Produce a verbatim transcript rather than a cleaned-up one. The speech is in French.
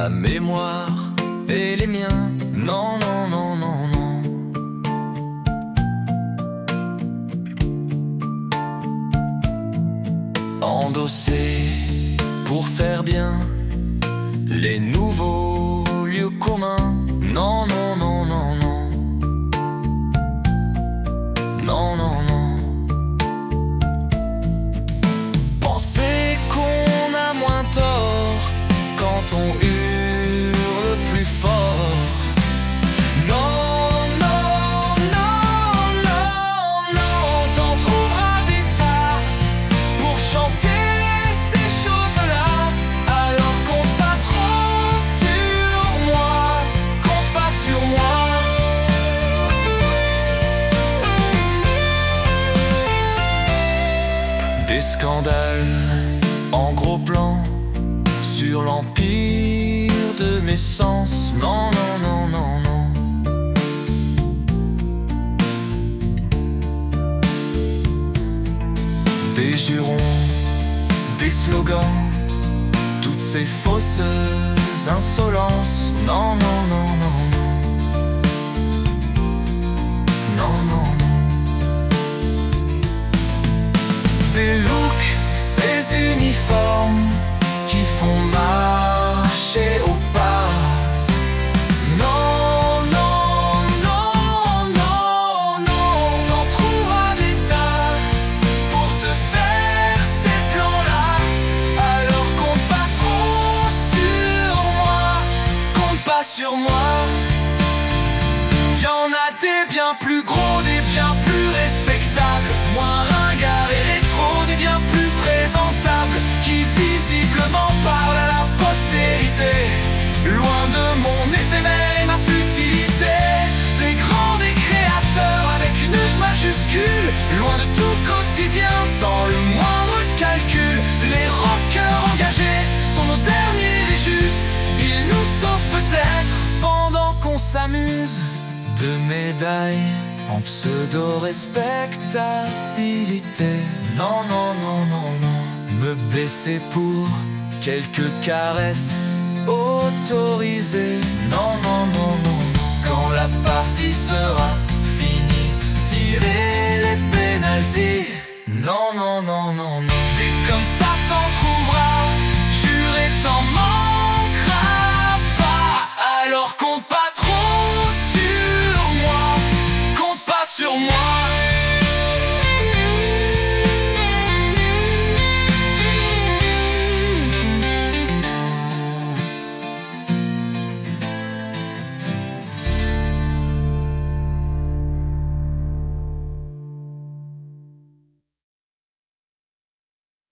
ta mémoire et les miens. Non, non, non, non, non. Endosser pour faire bien les nouveaux lieux communs. Non, non, non, non, non. Non, non, non. Penser qu'on a moins tort quand on hurle plus fort. Non, non, non, non, non. T'en trouveras des tas pour chanter ces choses-là. Alors compte pas trop sur moi, compte pas sur moi. Des scandales en gros plan sur l'empire de mes sens. Non, non, non, non, non. Des jurons, des slogans, toutes ces fausses insolences. Non, non, non, non, non. Non, non, non. Des looks, ces uniformes qui font marcher au pas. Non, non, non, non, non. T'en trouveras des tas pour te faire ces plans-là. Alors compte pas trop sur moi, compte pas sur moi. Y'en a des bien plus gros, des bien plus respectables, moins ringards et rétro, des bien plus présentables, qui visiblement parlent à la postérité, loin de mon éphémère et ma futilité. Des grands, des créateurs avec une U majuscule, loin de tout quotidien, sans le moindre calcul. Les rockers engagés sont nos derniers et justes, ils nous sauvent peut-être pendant qu'on s'amuse. De médailles en pseudo-respectabilité. Non, non, non, non, non. Me baisser pour quelques caresses autorisées. Non, non, non, non. Quand la partie sera finie, tirer les pénaltys. Non, non, non, non, non. Des comme ça